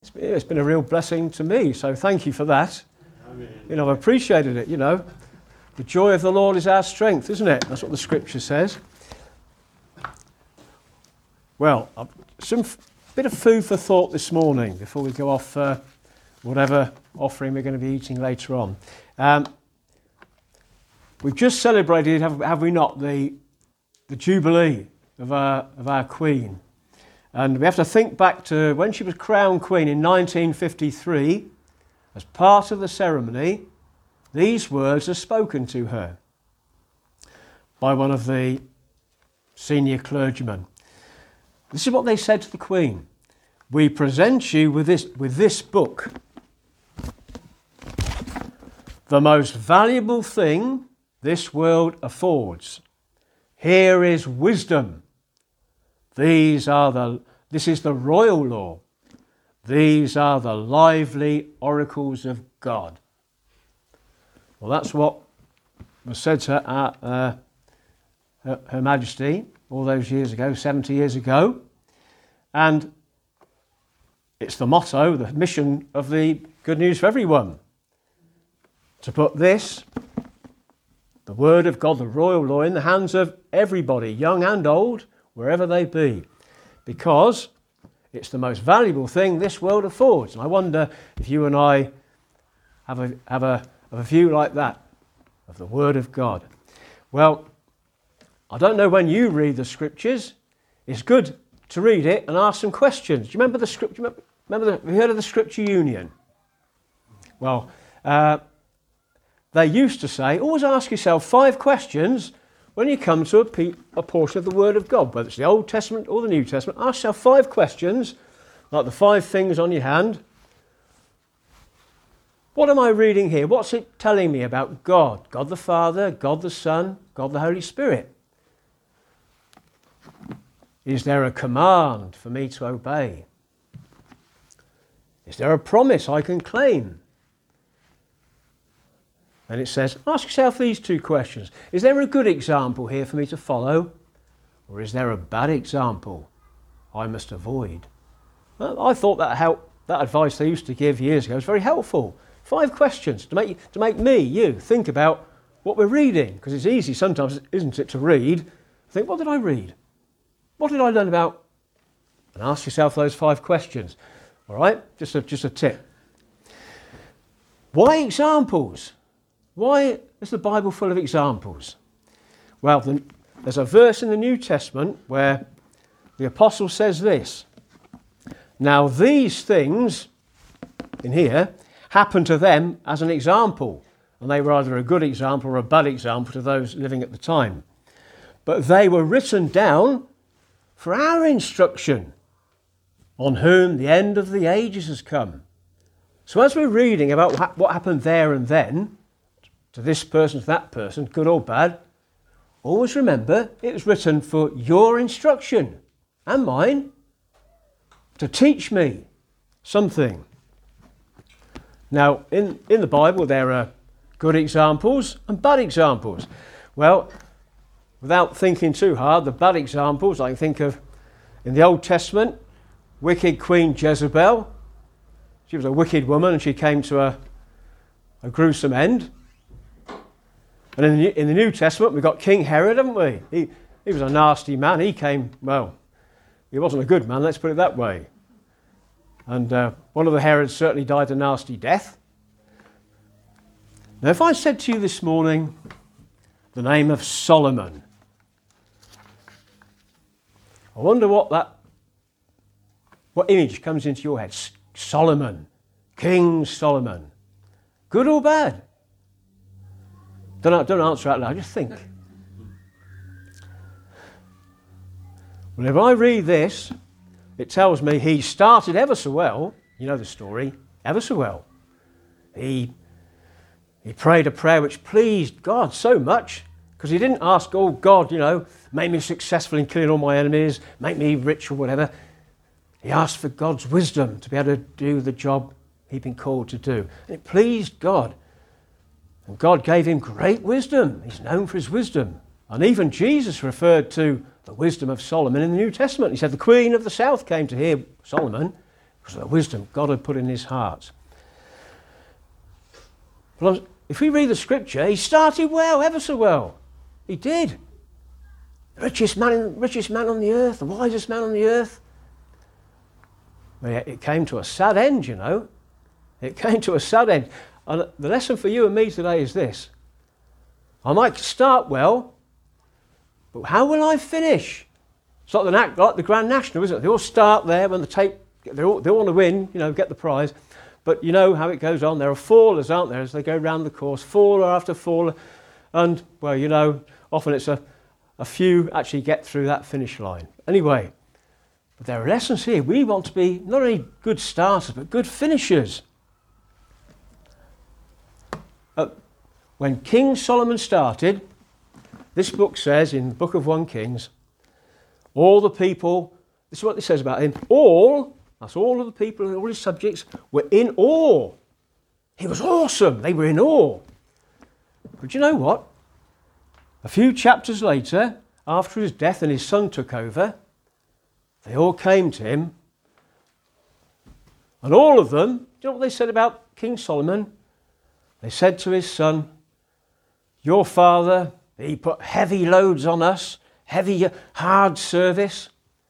It's been a real blessing to me, so thank you for that. Amen. I've appreciated it, The joy of the Lord is our strength, isn't it? That's what the scripture says. Well, some bit of food for thought this morning before we go off whatever offering we're going to be eating later on. We've just celebrated, have we not, the Jubilee of our Queen. And we have to think back to when she was crowned Queen in 1953. As part of the ceremony, these words are spoken to her by one of the senior clergymen. This is what they said to the Queen. We present you with this book, the most valuable thing this world affords. Here is wisdom. This is the royal law. These are the lively oracles of God. Well, that's what was said to Her Majesty all those years ago, 70 years ago. And it's the motto, the mission of the Good News for Everyone. To put this, the Word of God, the royal law, in the hands of everybody, young and old, wherever they be. Because it's the most valuable thing this world affords. And I wonder if you and I have a view like that of the Word of God. Well, I don't know when you read the Scriptures. It's good to read it and ask some questions. Do you remember the Scripture? Have you heard of the Scripture Union? Well, they used to say, always ask yourself 5 questions when you come to a portion of the Word of God, whether it's the Old Testament or the New Testament. Ask yourself 5 questions, like the 5 things on your hand. What am I reading here? What's it telling me about God? God the Father, God the Son, God the Holy Spirit. Is there a command for me to obey? Is there a promise I can claim? And it says, ask yourself these 2 questions. Is there a good example here for me to follow? Or is there a bad example I must avoid? Well, I thought that advice they used to give years ago was very helpful. 5 questions to make you think about what we're reading. Because it's easy sometimes, isn't it, to read. Think, what did I read? What did I learn about? And ask yourself those 5 questions. All right? Just a tip. Why examples? Why is the Bible full of examples? Well, there's a verse in the New Testament where the apostle says this. Now these things, in here, happened to them as an example. And they were either a good example or a bad example to those living at the time. But they were written down for our instruction, on whom the end of the ages has come. So as we're reading about what happened there and then, to this person, to that person, good or bad, always remember it was written for your instruction and mine, to teach me something. Now, in the Bible, there are good examples and bad examples. Well, without thinking too hard, the bad examples I can think of in the Old Testament, wicked Queen Jezebel. She was a wicked woman and she came to a gruesome end. And in the New Testament, we've got King Herod, haven't we? He was a nasty man. He wasn't a good man, let's put it that way. And one of the Herods certainly died a nasty death. Now, if I said to you this morning the name of Solomon, I wonder what image comes into your head. Solomon, King Solomon. Good or bad? Don't answer out loud, just think. Well, if I read this, it tells me he started ever so well. You know the story, ever so well. He prayed a prayer which pleased God so much, because he didn't ask, oh God, make me successful in killing all my enemies, make me rich or whatever. He asked for God's wisdom to be able to do the job he'd been called to do. And it pleased God. And God gave him great wisdom. He's known for his wisdom. And even Jesus referred to the wisdom of Solomon in the New Testament. He said the Queen of the South came to hear Solomon. because of the wisdom God had put in his heart. But if we read the scripture, he started well, ever so well. He did. The richest man on the earth, the wisest man on the earth. But it came to a sad end, you know. It came to a sad end. And the lesson for you and me today is this. I might start well, but how will I finish? It's like the Grand National, isn't it? They all start there when they all want to win, you know, get the prize. But you know how it goes on. There are fallers, aren't there, as they go round the course, faller after faller. And, well, you know, often it's a few actually get through that finish line. Anyway, but there are lessons here. We want to be not only good starters, but good finishers. When King Solomon started, this book says in the book of 1 Kings, all the people, this is what it says about him, that's all of the people, all his subjects were in awe. He was awesome. They were in awe. But you know what? A few chapters later, after his death and his son took over, they all came to him. And all of them, do you know what they said about King Solomon? They said to his son, your father, he put heavy loads on us, heavy, hard service.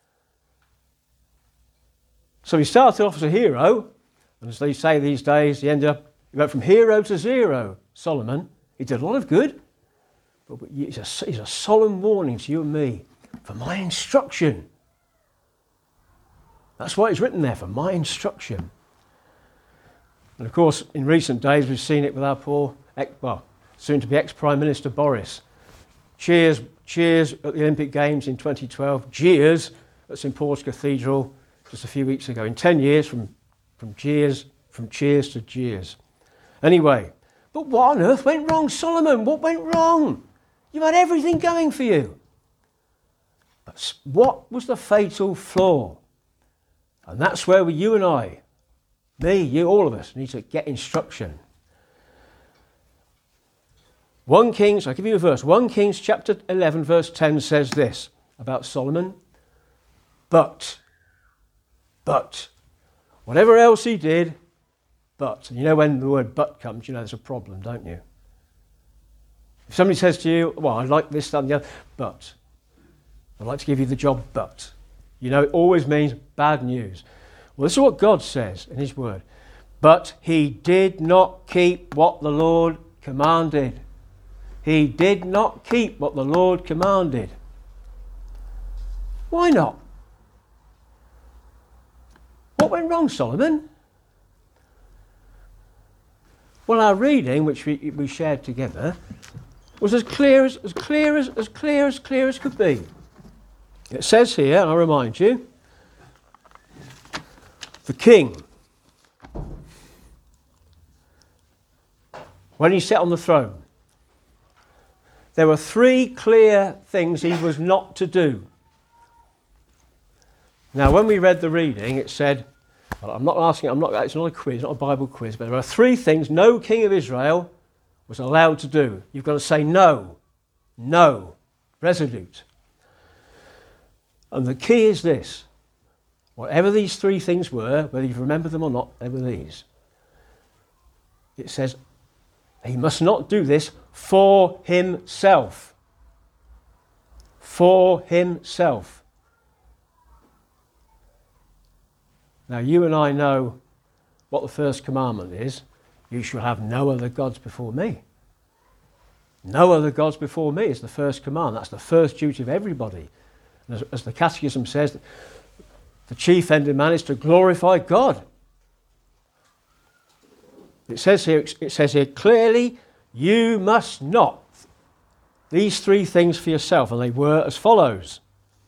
So he started off as a hero, and as they say these days, he went from hero to zero, Solomon. He did a lot of good, but he's a solemn warning to you and me, for my instruction. That's what is written there, for my instruction. And of course, in recent days, we've seen it with our poor, soon-to-be ex-Prime Minister Boris. Cheers at the Olympic Games in 2012. Jeers at St Paul's Cathedral just a few weeks ago. In 10 years, from cheers to jeers. Anyway, but what on earth went wrong, Solomon? What went wrong? You had everything going for you. But what was the fatal flaw? And that's where you and I, me, you, all of us, need to get instruction. 1 Kings, I'll give you a verse. 1 Kings chapter 11 verse 10 says this about Solomon. But, whatever else he did, but. And you know when the word but comes, you know there's a problem, don't you? If somebody says to you, well, I like this, that and the other, but. I'd like to give you the job, but. You know, it always means bad news. Well, this is what God says in his word. But he did not keep what the Lord commanded. He did not keep what the Lord commanded. Why not? What went wrong, Solomon? Well, our reading, which we shared together, was as clear as could be. It says here, and I'll remind you, the king, when he sat on the throne, there were 3 clear things he was not to do. Now, when we read the reading, it said, well, it's not a quiz, not a Bible quiz, but there are 3 things no king of Israel was allowed to do. You've got to say no, resolute. And the key is this. Whatever these 3 things were, whether you remember them or not, they were these. It says, he must not do this for himself. For himself. Now, you and I know what the first commandment is. You shall have no other gods before me. No other gods before me is the first command. That's the first duty of everybody. And as the Catechism says, the chief end of man is to glorify God. It says here clearly, you must not. These 3 things for yourself, and they were as follows.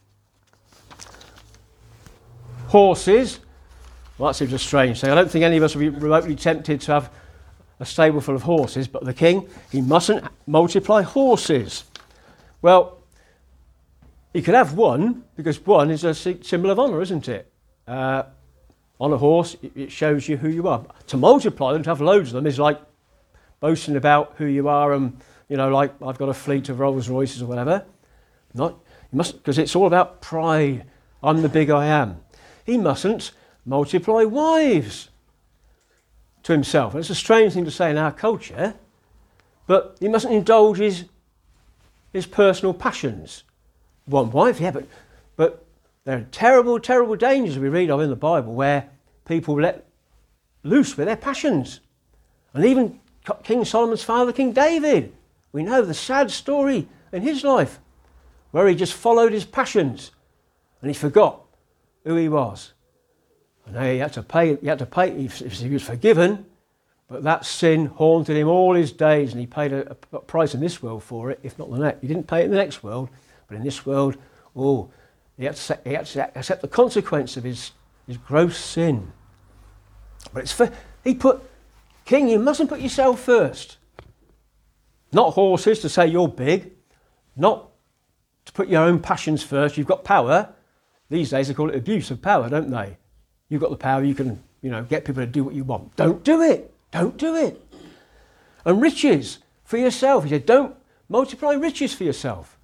Horses. Well, that seems a strange thing. I don't think any of us would be remotely tempted to have a stable full of horses, but the king, he mustn't multiply horses. Well, he could have one, because one is a symbol of honour, isn't it? On a horse, it shows you who you are. To multiply them, to have loads of them, is like boasting about who you are and, you know, like I've got a fleet of Rolls Royces or whatever. Not, you must, because it's all about pride. I'm the big I am. He mustn't multiply wives to himself. And it's a strange thing to say in our culture, but he mustn't indulge his personal passions. One wife, yeah, but there are terrible, terrible dangers we read of in the Bible where people let loose with their passions. And even King Solomon's father, King David, we know the sad story in his life where he just followed his passions and he forgot who he was. And now he had to pay, he was forgiven, but that sin haunted him all his days, and he paid a price in this world for it, if not the next. He didn't pay it in the next world, but in this world, he had to accept the consequence of his gross sin. But King, you mustn't put yourself first. Not horses to say you're big, not to put your own passions first. You've got power. These days they call it abuse of power, don't they? You've got the power, you can, get people to do what you want. Don't do it. Don't do it. And riches for yourself. He said, don't multiply riches for yourself.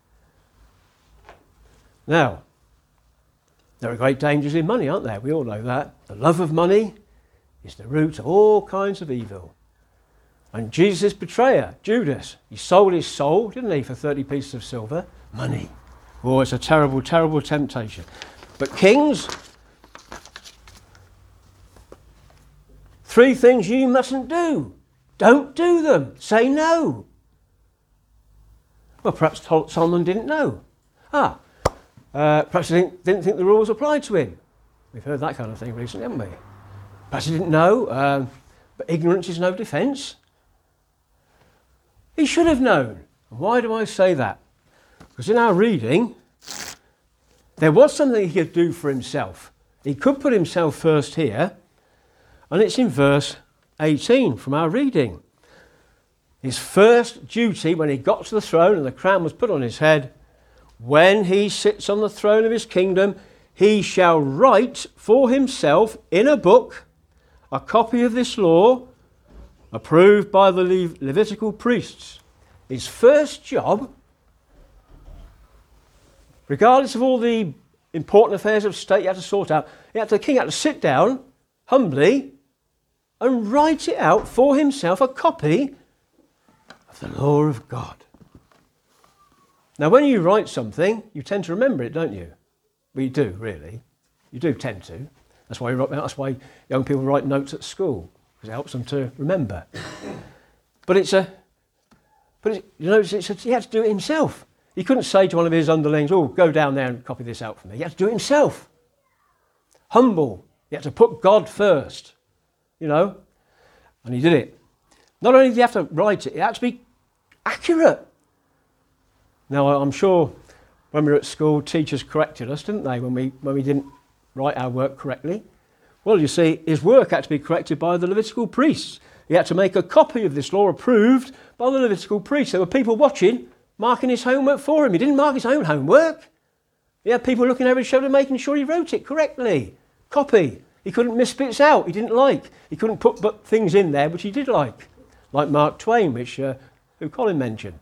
Now, there are great dangers in money, aren't there? We all know that. The love of money is the root of all kinds of evil. And Jesus' betrayer, Judas, he sold his soul, didn't he, for 30 pieces of silver? Money. Oh, it's a terrible, terrible temptation. But kings, 3 things you mustn't do. Don't do them. Say no. Well, perhaps Solomon didn't know. Perhaps he didn't think the rules applied to him. We've heard that kind of thing recently, haven't we? Perhaps he didn't know, but ignorance is no defence. He should have known. And why do I say that? Because in our reading, there was something he could do for himself. He could put himself first here, and it's in verse 18 from our reading. His first duty when he got to the throne and the crown was put on his head, when he sits on the throne of his kingdom, he shall write for himself in a book a copy of this law, approved by the Levitical priests. His first job, regardless of all the important affairs of state you had to sort out, the king had to sit down humbly and write it out for himself, a copy of the law of God. Now, when you write something, you tend to remember it, don't you? Well, you do, really. You do tend to. That's why young people write notes at school, because it helps them to remember. He had to do it himself. He couldn't say to one of his underlings, go down there and copy this out for me. He had to do it himself. Humble. He had to put God first, and he did it. Not only did he have to write it, it had to be accurate. Now, I'm sure when we were at school, teachers corrected us, didn't they, when we didn't write our work correctly? Well, you see, his work had to be corrected by the Levitical priests. He had to make a copy of this law approved by the Levitical priests. There were people watching, marking his homework for him. He didn't mark his own homework. He had people looking over his shoulder making sure he wrote it correctly. Copy. He couldn't miss bits out he didn't like. He couldn't put things in there which he did like Mark Twain, who Colin mentioned.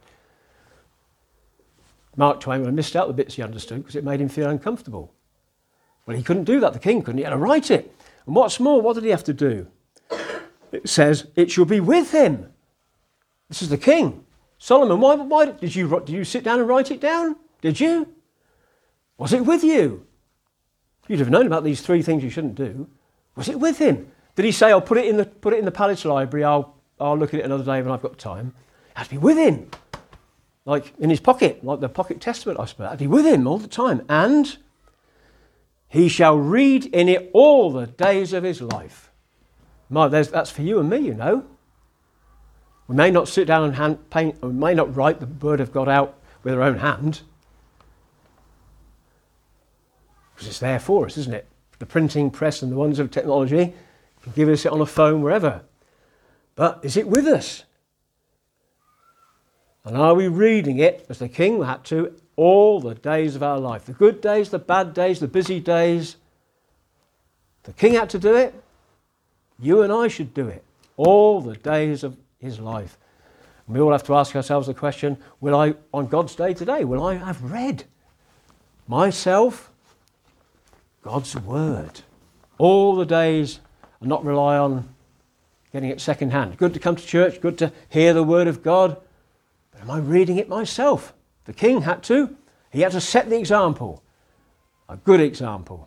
Mark Twain would have missed out the bits he understood because it made him feel uncomfortable. Well, he couldn't do that. The king couldn't. He had to write it. And what's more, what did he have to do? It says, it shall be with him. This is the king. Solomon, why did you sit down and write it down? Did you? Was it with you? You'd have known about these 3 things you shouldn't do. Was it with him? Did he say, I'll put it in the palace library, I'll look at it another day when I've got time? It has to be with him. Like in his pocket, like the pocket testament, I suppose. It has to be with him all the time. And he shall read in it all the days of his life. That's for you and me, We may not sit down and paint, or we may not write the word of God out with our own hand. Because it's there for us, isn't it? The printing press and the wonders of technology can give us it on a phone, wherever. But is it with us? And are we reading it, as the king had to, all the days of our life? The good days, the bad days, the busy days. The king had to do it. You and I should do it. All the days of his life. And we all have to ask ourselves the question, on God's day today, will I have read myself God's word? all the days and not rely on getting it second hand. Good to come to church, good to hear the word of God, but am I reading it myself? The king had to. He had to set the example, a good example.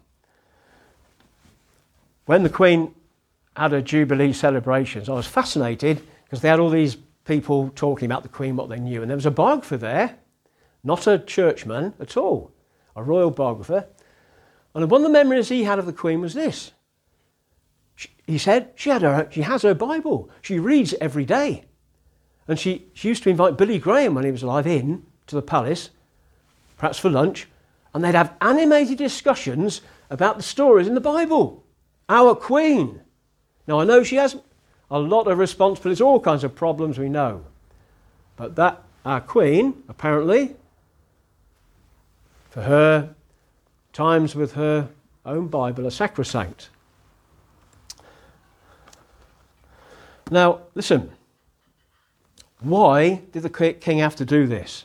When the Queen had her Jubilee celebrations, I was fascinated because they had all these people talking about the Queen, what they knew, and there was a biographer there, not a churchman at all, a royal biographer. And one of the memories he had of the Queen was this. He said she has her Bible. She reads it every day. And she used to invite Billy Graham when he was alive in to the palace, perhaps for lunch, and they'd have animated discussions about the stories in the Bible. Our Queen. Now I know she has a lot of responsibilities, all kinds of problems we know. But that, our Queen, apparently, for her times with her own Bible are sacrosanct. Now, listen. Why did the king have to do this?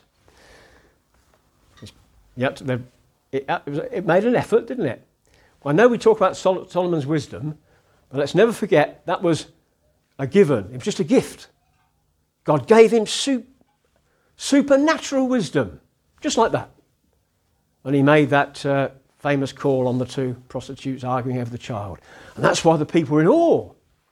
It made an effort, didn't it? Well, I know we talk about Solomon's wisdom, but let's never forget that was a given. It was just a gift. God gave him supernatural wisdom, just like that. And he made that famous call on the two prostitutes arguing over the child. And that's why the people were in awe.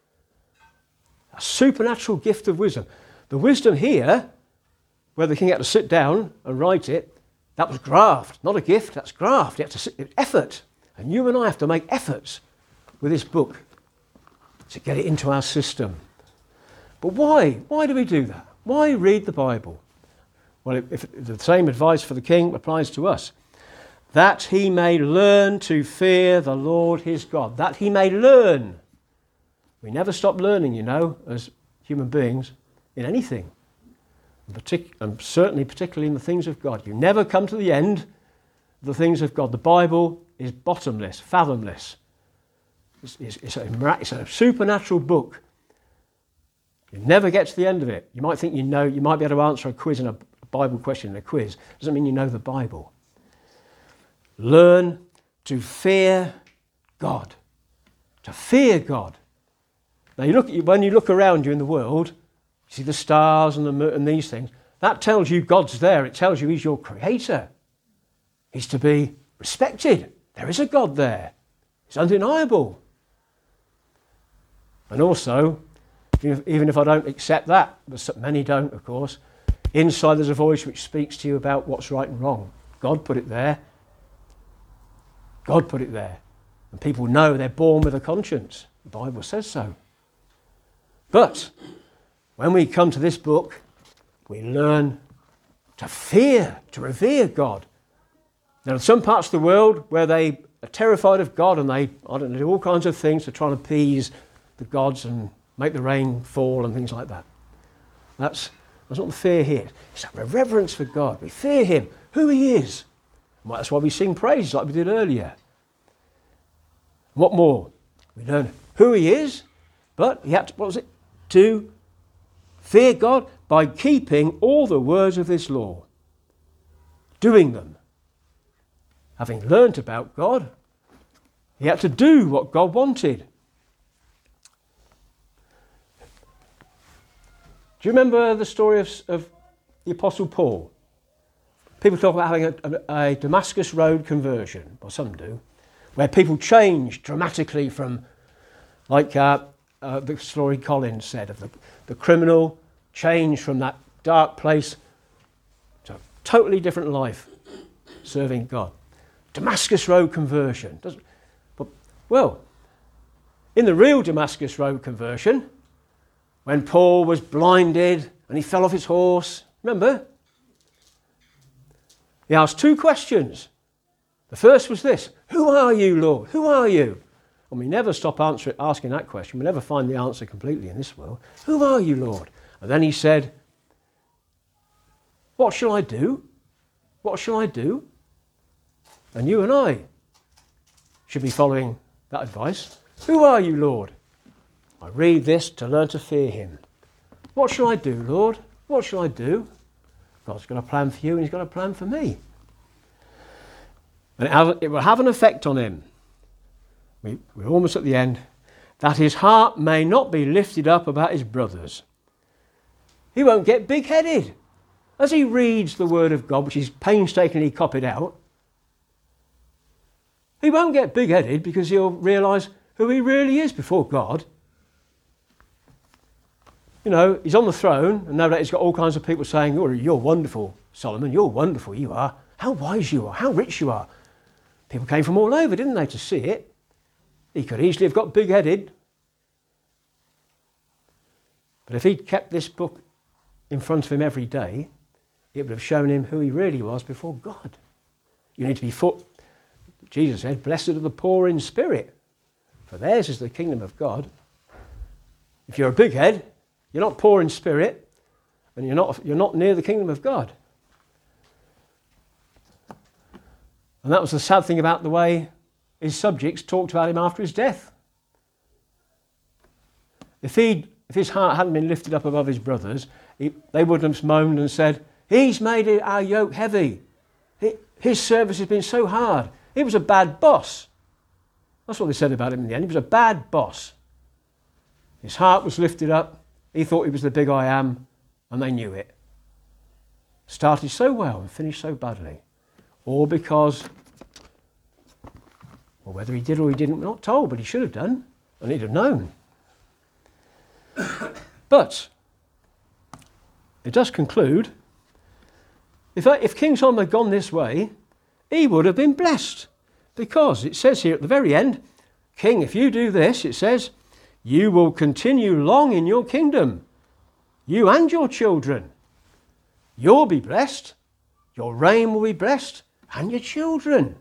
A supernatural gift of wisdom. The wisdom here, where the king had to sit down and write it, that was graft, not a gift, that's graft. You have to sit, effort. And you and I have to make efforts with this book to get it into our system. But why? Why do we do that? Why read the Bible? Well, if the same advice for the king applies to us. That he may learn to fear the Lord his God. That he may learn. We never stop learning, you know, as human beings, in anything. And certainly, particularly in the things of God. You never come to the end of the things of God. The Bible is bottomless, fathomless. It's a supernatural book. You never get to the end of it. You might think you know, you might be able to answer a quiz in a Bible question in a quiz. Doesn't mean you know the Bible. Learn to fear God. To fear God. Now, when you look around you in the world, you see the stars and the moon and these things. That tells you God's there. It tells you he's your creator. He's to be respected. There is a God there. It's undeniable. And also, even if I don't accept that, but many don't, of course, inside there's a voice which speaks to you about what's right and wrong. God put it there. God put it there. And people know they're born with a conscience. The Bible says so. But when we come to this book, we learn to fear, to revere God. There are some parts of the world where they are terrified of God and they do all kinds of things to try and appease the gods and make the rain fall and things like that. That's not the fear here. It's a reverence for God. We fear him, who he is. Well, that's why we sing praises like we did earlier. What more? We learn who he is, but he had to, to fear God by keeping all the words of this law, doing them. Having learnt about God, he had to do what God wanted. Do you remember the story of the Apostle Paul? People talk about having a Damascus Road conversion, or some do, where people change dramatically from, like the story Collins said, of the criminal changed from that dark place to a totally different life, serving God. Damascus Road conversion. Well, in the real Damascus Road conversion, when Paul was blinded and he fell off his horse, remember? He asked two questions. The first was this: who are you, Lord? Who are you? And we never stop asking that question. We never find the answer completely in this world. Who are you, Lord? And then he said, what shall I do? What shall I do? And you and I should be following that advice. Who are you, Lord? I read this to learn to fear him. What shall I do, Lord? What shall I do? God's got a plan for you and he's got a plan for me. And it will have an effect on him. we're almost at the end, that his heart may not be lifted up about his brothers. He won't get big-headed. As he reads the word of God, which he's painstakingly copied out, he won't get big-headed because he'll realise who he really is before God. You know, he's on the throne, and no doubt he's got all kinds of people saying, oh, you're wonderful, Solomon, you're wonderful, you are. How wise you are, how rich you are. People came from all over, didn't they, to see it. He could easily have got big-headed. But if he'd kept this book in front of him every day, it would have shown him who he really was before God. You need to be Jesus said, blessed are the poor in spirit, for theirs is the kingdom of God. If you're a big head, you're not poor in spirit, and you're not near the kingdom of God. And that was the sad thing about the way his subjects talked about him after his death. If his heart hadn't been lifted up above his brothers, they would have moaned and said, he's made our yoke heavy. His service has been so hard. He was a bad boss. That's what they said about him in the end. He was a bad boss. His heart was lifted up. He thought he was the big I am, and they knew it. Started so well and finished so badly. All because, well, whether he did or he didn't, we're not told, but he should have done, and he'd have known. But it does conclude, if King Solomon had gone this way, he would have been blessed, because it says here at the very end, King, if you do this, it says, you will continue long in your kingdom, you and your children. You'll be blessed, your reign will be blessed, and your children.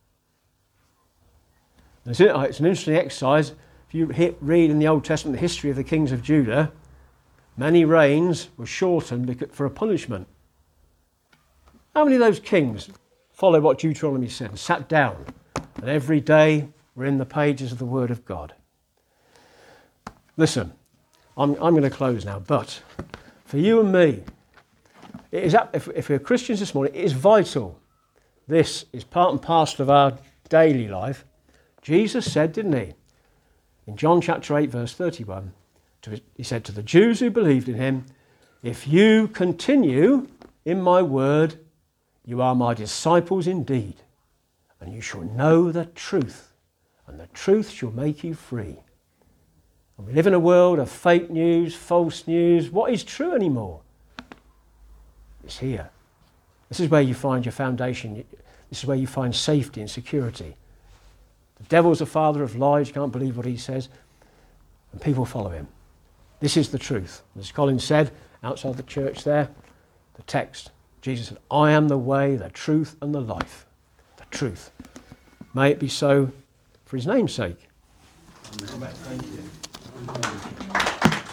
It's an interesting exercise. If you read in the Old Testament the history of the kings of Judah, many reigns were shortened for a punishment. How many of those kings followed what Deuteronomy said and sat down, and every day were in the pages of the Word of God? Listen, I'm going to close now, but for you and me, if we're Christians this morning, it is vital. This is part and parcel of our daily life. Jesus said, didn't he, in John chapter 8, verse 31, he said to the Jews who believed in him, if you continue in my word, you are my disciples indeed, and you shall know the truth, and the truth shall make you free. And we live in a world of fake news, false news. What is true anymore? It's here. This is where you find your foundation. This is where you find safety and security. The devil's the father of lies. You can't believe what he says. And people follow him. This is the truth. As Colin said, outside the church there, the text, Jesus said, I am the way, the truth, and the life. The truth. May it be so for his name's sake. Amen. Thank you.